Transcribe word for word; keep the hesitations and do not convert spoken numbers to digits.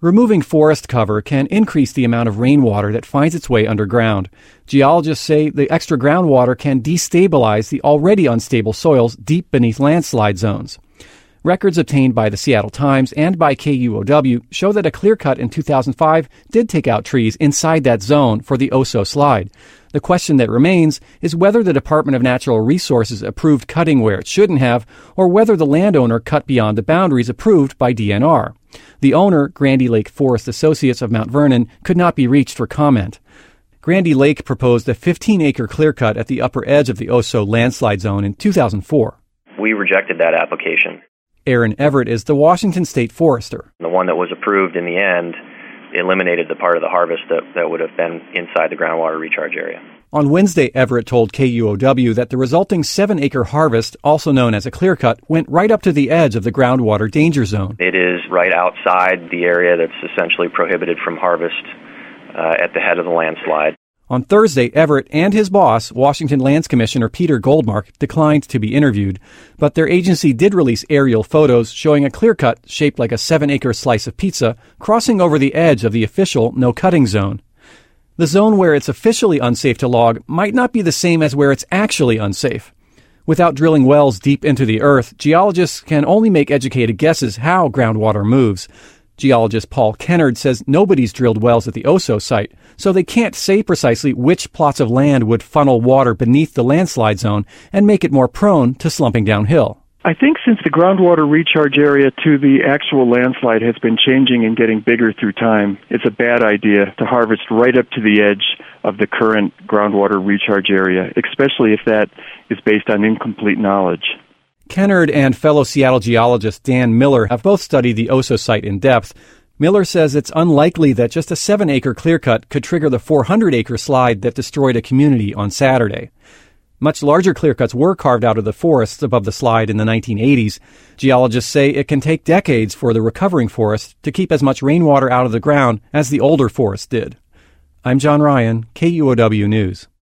Removing forest cover can increase the amount of rainwater that finds its way underground. Geologists say the extra groundwater can destabilize the already unstable soils deep beneath landslide zones. Records obtained by the Seattle Times and by K U O W show that a clear cut in two thousand five did take out trees inside that zone for the Oso slide. The question that remains is whether the Department of Natural Resources approved cutting where it shouldn't have, or whether the landowner cut beyond the boundaries approved by D N R. The owner, Grandy Lake Forest Associates of Mount Vernon, could not be reached for comment. Grandy Lake proposed a fifteen-acre clear-cut at the upper edge of the Oso landslide zone in two thousand four. We rejected that application. Aaron Everett is the Washington State Forester. The one that was approved in the end eliminated the part of the harvest that, that would have been inside the groundwater recharge area. On Wednesday, Everett told K U O W that the resulting seven-acre harvest, also known as a clear cut, went right up to the edge of the groundwater danger zone. It is right outside the area that's essentially prohibited from harvest uh, at the head of the landslide. On Thursday, Everett and his boss, Washington Lands Commissioner Peter Goldmark, declined to be interviewed, but their agency did release aerial photos showing a clear cut shaped like a seven-acre slice of pizza crossing over the edge of the official no-cutting zone. The zone where it's officially unsafe to log might not be the same as where it's actually unsafe. Without drilling wells deep into the earth, geologists can only make educated guesses how groundwater moves. Geologist Paul Kennard says nobody's drilled wells at the Oso site, so they can't say precisely which plots of land would funnel water beneath the landslide zone and make it more prone to slumping downhill. I think since the groundwater recharge area to the actual landslide has been changing and getting bigger through time, it's a bad idea to harvest right up to the edge of the current groundwater recharge area, especially if that is based on incomplete knowledge. Kennard and fellow Seattle geologist Dan Miller have both studied the Oso site in depth. Miller says it's unlikely that just a seven-acre clearcut could trigger the four hundred acre slide that destroyed a community on Saturday. Much larger clearcuts were carved out of the forests above the slide in the nineteen eighties. Geologists say it can take decades for the recovering forest to keep as much rainwater out of the ground as the older forest did. I'm John Ryan, K U O W News.